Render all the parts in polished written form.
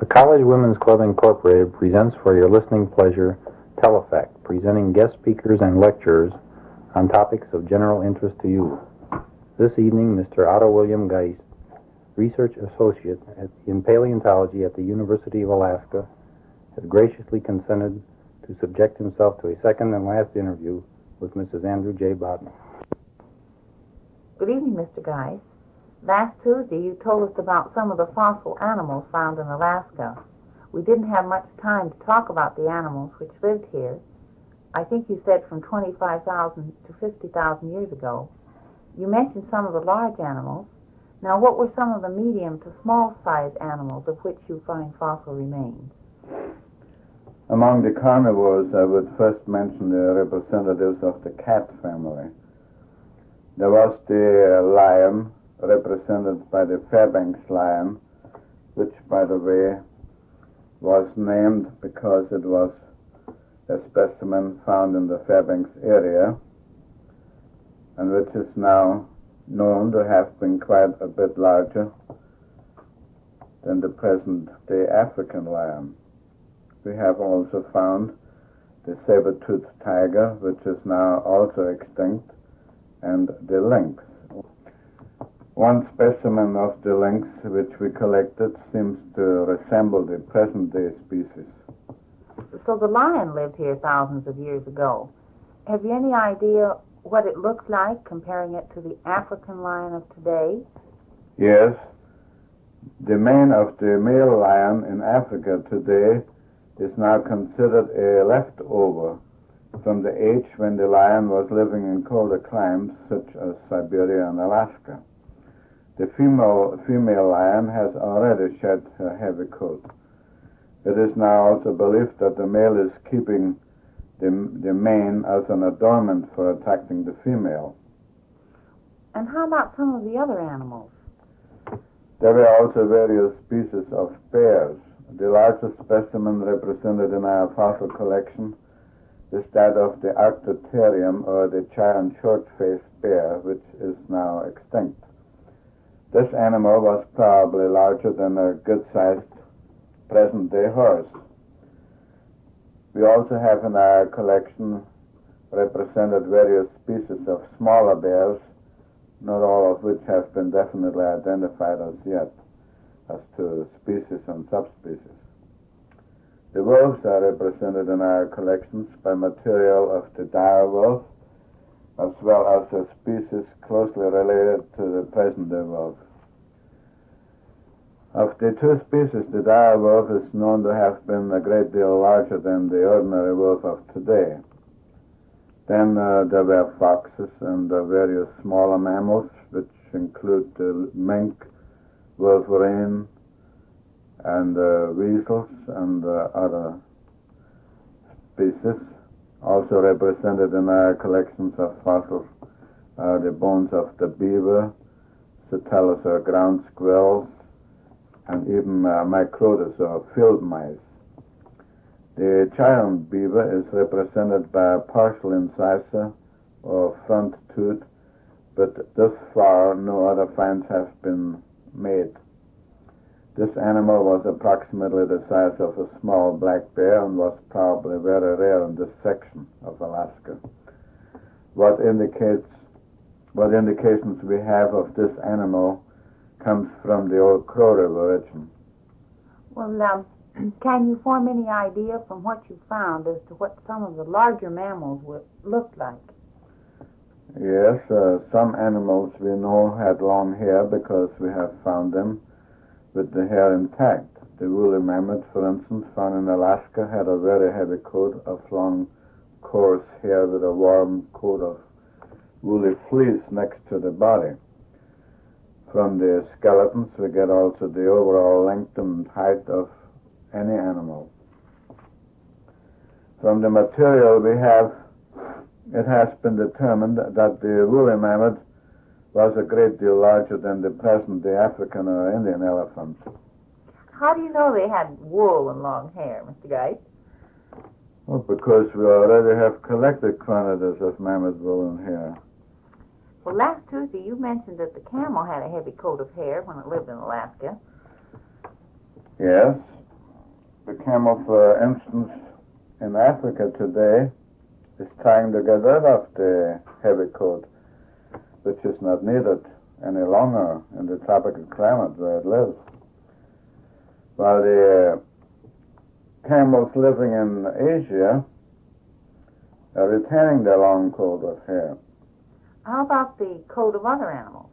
College Women's Club Incorporated presents for your listening pleasure Telefact, presenting guest speakers and lecturers on topics of general interest to you. This evening, Mr. Otto William Geist, Research Associate in Paleontology at the University of Alaska, has graciously consented to subject himself to a second and last interview with Mrs. Andrew J. Bodner. Good evening, Mr. Geist. Last Tuesday, you told us about some of the fossil animals found in Alaska. We didn't have much time to talk about the animals which lived here. I think you said from 25,000 to 50,000 years ago. You mentioned some of the large animals. Now, what were some of the medium to small-sized animals of which you find fossil remains? Among the carnivores, I would first mention the representatives of the cat family. There was the lion, represented by the Fairbanks lion, which, by the way, was named because it was a specimen found in the Fairbanks area, and which is now known to have been quite a bit larger than the present-day African lion. We have also found the saber-toothed tiger, which is now also extinct, and the lynx. One specimen of the lynx which we collected seems to resemble the present-day species. So the lion lived here thousands of years ago. Have you any idea what it looks like, comparing it to the African lion of today? Yes. The mane of the male lion in Africa today is now considered a leftover from the age when the lion was living in colder climes such as Siberia and Alaska. The female lion has already shed her heavy coat. It is now also believed that the male is keeping the mane as an adornment for attracting the female. And how about some of the other animals? There were also various species of bears. The largest specimen represented in our fossil collection is that of the Arctotherium, or the giant short-faced bear, which is now extinct. This animal was probably larger than a good-sized present-day horse. We also have in our collection represented various species of smaller bears, not all of which have been definitely identified as yet as to species and subspecies. The wolves are represented in our collections by material of the dire wolf, as well as a species closely related to the present-day wolf. Of the two species, the dire wolf is known to have been a great deal larger than the ordinary wolf of today. Then there were foxes and various smaller mammals, which include the mink, wolverine, and weasels and other species. Also represented in our collections of fossils are the bones of the beaver, Satellis or ground squirrels, and even Microtus or field mice. The giant beaver is represented by a partial incisor or front tooth, but thus far no other finds have been made. This animal was approximately the size of a small black bear and was probably very rare in this section of Alaska. What indications we have of this animal comes from the old Crow River region. Well, can you form any idea from what you found as to what some of the larger mammals would look like? Yes, some animals we know had long hair because we have found them with the hair intact. The woolly mammoth, for instance, found in Alaska, had a very heavy coat of long, coarse hair with a warm coat of woolly fleece next to the body. From the skeletons, we get also the overall length and height of any animal. From the material we have, it has been determined that the woolly mammoth was a great deal larger than the present-day African or Indian elephant. How do you know they had wool and long hair, Mr. Geist? Well, because we already have collected quantities of mammoth wool and hair. Well, last Tuesday you mentioned that the camel had a heavy coat of hair when it lived in Alaska. Yes. The camel, for instance, in Africa today, is trying to get rid of the heavy coat, which is not needed any longer in the tropical climate where it lives. While the camels living in Asia are retaining their long coat of hair. How about the coat of other animals?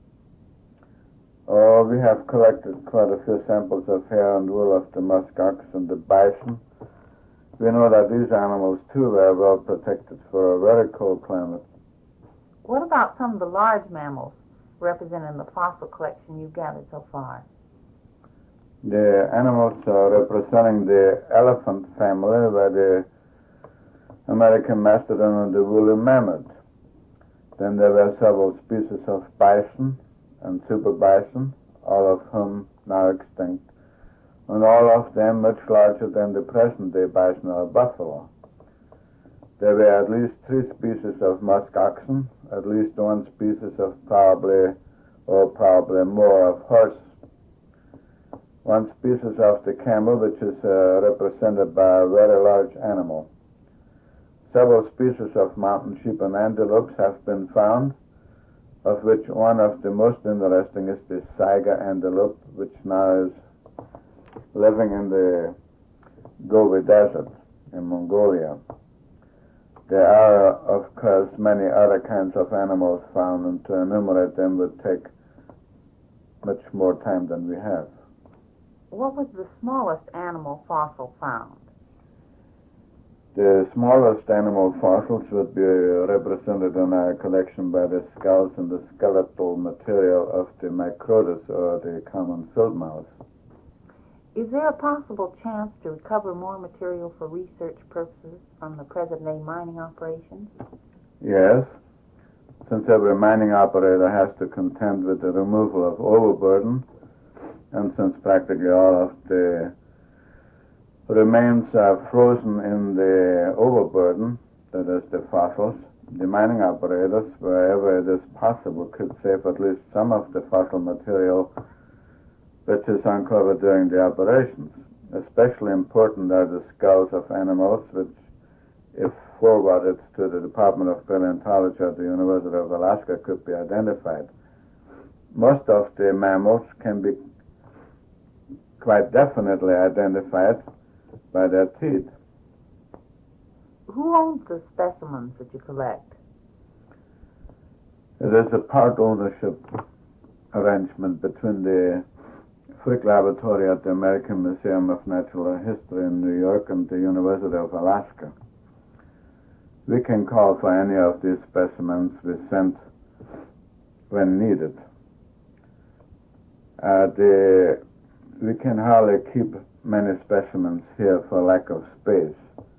Oh, we have collected quite a few samples of hair and wool of the musk ox and the bison. We know that these animals, too, are well protected for a very cold climate. What about some of the large mammals represented in the fossil collection you've gathered so far? The animals are representing the elephant family, where the American mastodon and the woolly mammoth. Then there were several species of bison and super bison, all of whom now extinct, and all of them much larger than the present-day bison or buffalo. There were at least 3 species of musk oxen, at least 1 species of probably more of horse. 1 species of the camel, which is represented by a very large animal. Several species of mountain sheep and antelopes have been found, of which one of the most interesting is the Saiga antelope, which now is living in the Gobi Desert in Mongolia. There are, of course, many other kinds of animals found, and to enumerate them would take much more time than we have. What was the smallest animal fossil found? The smallest animal fossils would be represented in our collection by the skulls and the skeletal material of the Microtus, or the common field mouse. Is there a possible chance to recover more material for research purposes from the present-day mining operations? Yes, since every mining operator has to contend with the removal of overburden, and since practically all of the remains are frozen in the overburden, that is the fossils, the mining operators, wherever it is possible, could save at least some of the fossil material which is uncovered during the operations. Especially important are the skulls of animals, which, if forwarded to the Department of Paleontology at the University of Alaska, could be identified. Most of the mammals can be quite definitely identified by their teeth. Who owns the specimens that you collect? It is a part ownership arrangement between the Frick Laboratory at the American Museum of Natural History in New York and the University of Alaska. We can call for any of these specimens we sent when needed. We can hardly keep many specimens here for lack of space.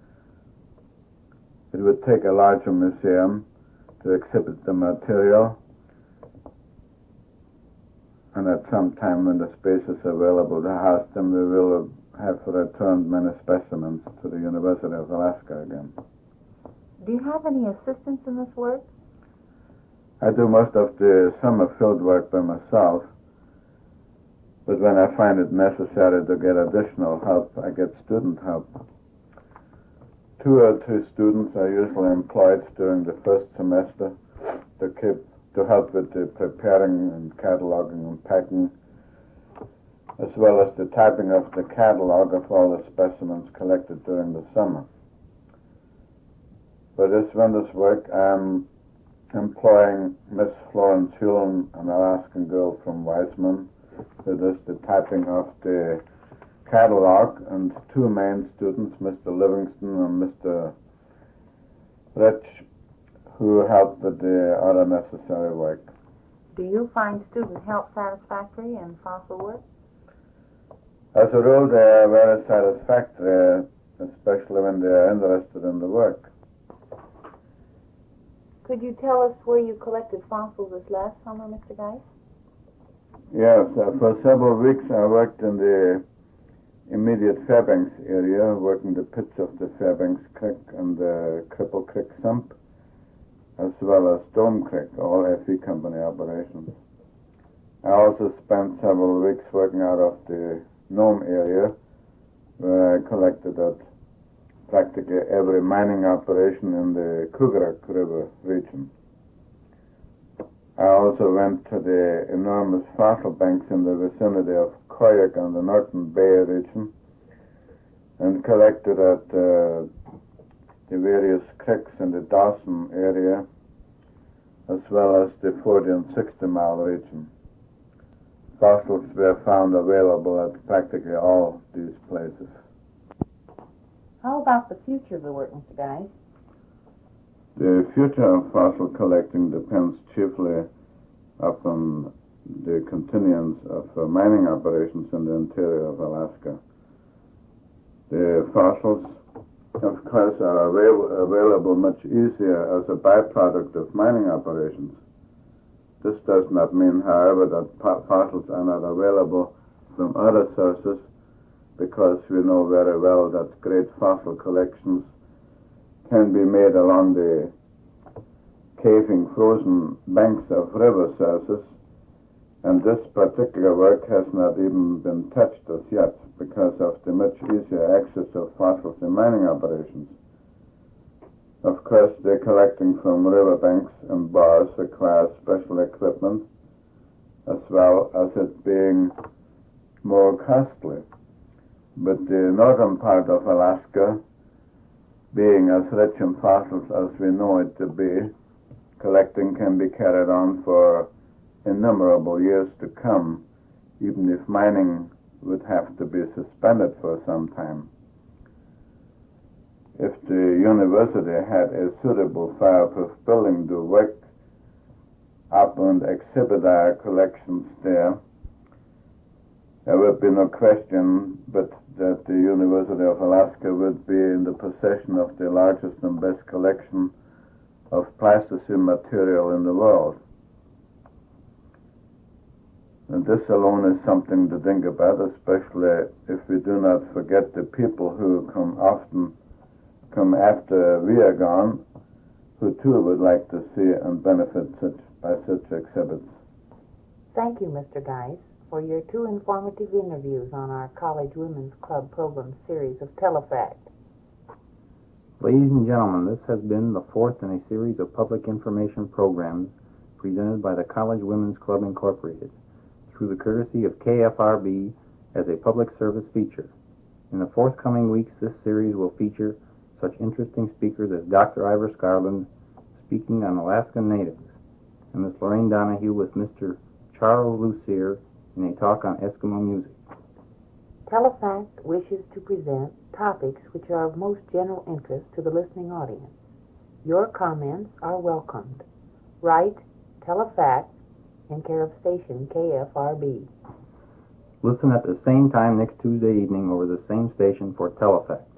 It would take a larger museum to exhibit the material, and at some time when the space is available to house them, we will have returned many specimens to the University of Alaska again. Do you have any assistance in this work? I do most of the summer field work by myself, but when I find it necessary to get additional help, I get student help. 2 or 3 students are usually employed during the first semester to help with the preparing and cataloging and packing, as well as the typing of the catalog of all the specimens collected during the summer. For this winter's work, I'm employing Miss Florence Hewlin, an Alaskan girl from Weizmann, who does the typing of the catalog, and 2 main students, Mr. Livingston and Mr. Rich, who help with the other necessary work. Do you find student help satisfactory in fossil work? As a rule, they are very satisfactory, especially when they are interested in the work. Could you tell us where you collected fossils this last summer, Mr. Geis? Yes, for several weeks I worked in the immediate Fairbanks area, working the pits of the Fairbanks Creek and the Cripple Creek sump, as well as Dome Creek, all FE company operations. I also spent several weeks working out of the Nome area, where I collected at practically every mining operation in the Kugrak River region. I also went to the enormous fossil banks in the vicinity of Koyuk and the Norton Bay region and collected at the various creeks in the Dawson area, as well as the 40 and 60 mile region. Fossils were found available at practically all these places. How about the future of the work, Mr. Guys? The future of fossil collecting depends chiefly upon the continuance of mining operations in the interior of Alaska. The fossils, of course, are available much easier as a byproduct of mining operations. This does not mean, however, that fossils are not available from other sources, because we know very well that great fossil collections can be made along the caving frozen banks of river sources, and this particular work has not even been touched as yet because of the much easier access of fossils in mining operations. Of course, the collecting from riverbanks and bars requires special equipment, as well as it being more costly. But the northern part of Alaska, being as rich in fossils as we know it to be, collecting can be carried on for innumerable years to come, even if mining would have to be suspended for some time. If the university had a suitable fireproof building to work up and exhibit our collections there would be no question but that the University of Alaska would be in the possession of the largest and best collection of Pleistocene material in the world. And this alone is something to think about, especially if we do not forget the people who come after we are gone, who too would like to see and benefit by such exhibits. Thank you, Mr. Guys, for your two informative interviews on our College Women's Club program series of Telefact. Ladies and gentlemen, this has been the fourth in a series of public information programs presented by the College Women's Club Incorporated through the courtesy of KFRB as a public service feature. In the forthcoming weeks, this series will feature such interesting speakers as Dr. Ivor Scarland speaking on Alaskan natives, and Miss Lorraine Donahue with Mr. Charles Lucier in a talk on Eskimo music. Telefact wishes to present topics which are of most general interest to the listening audience. Your comments are welcomed. Write Telefact in care of station KFRB. Listen at the same time next Tuesday evening over the same station for Telefact.